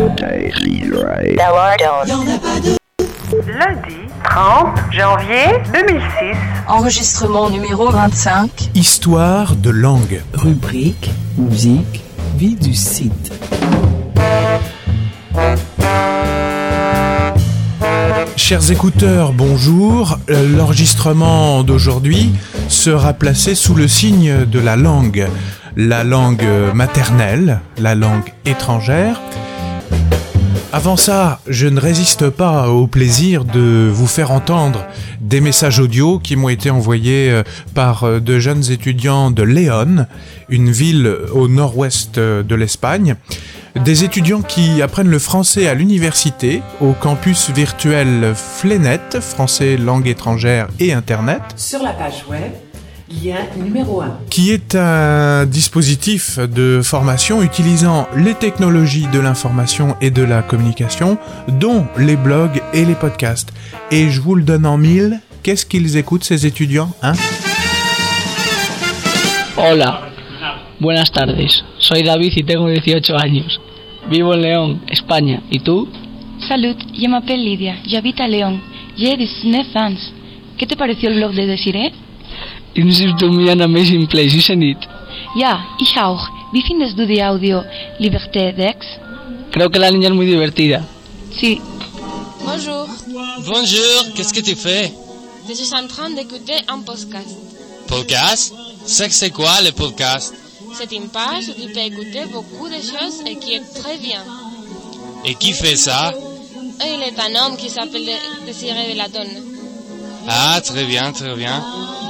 Lundi 30 janvier 2006. Enregistrement numéro 25. Histoire de langue. Rubrique, musique, vie du site. Chers écouteurs, bonjour. L'enregistrement d'aujourd'hui sera placé sous le signe de la langue maternelle, la langue étrangère. Avant ça, je ne résiste pas au plaisir de vous faire entendre des messages audio qui m'ont été envoyés par de jeunes étudiants de Léon, une ville au nord-ouest de l'Espagne. Des étudiants qui apprennent le français à l'université, au campus virtuel Flenet, français langue étrangère et internet. Sur la page web, lien numéro 1. Qui est un dispositif de formation utilisant les technologies de l'information et de la communication, dont les blogs et les podcasts. Et je vous le donne en mille, qu'est-ce qu'ils écoutent ces étudiants, hein? Hola, buenas tardes. Soy David y tengo 18 años. Vivo en León, España. ¿Y tú? Salut, je m'appelle Lydia. J'habite à Léon. J'ai 19 ans. ¿Qué te pareció el blog de Desiree? Insisto du mir ein amazing place, isn't it? Ja, ich auch. Wie findest du die Audio Liberté d'Aix? Creo que la niña es muy divertida. Sí. Bonjour. Bonjour, qu'est-ce que tu fais? Je suis en train d'écouter un podcast. Podcast? C'est quoi le podcast? C'est une page où tu peux écouter beaucoup de choses et qui est très bien. Et qui fait ça? Il est un homme qui s'appelle Désiré Belladone. Ah, très bien, très bien.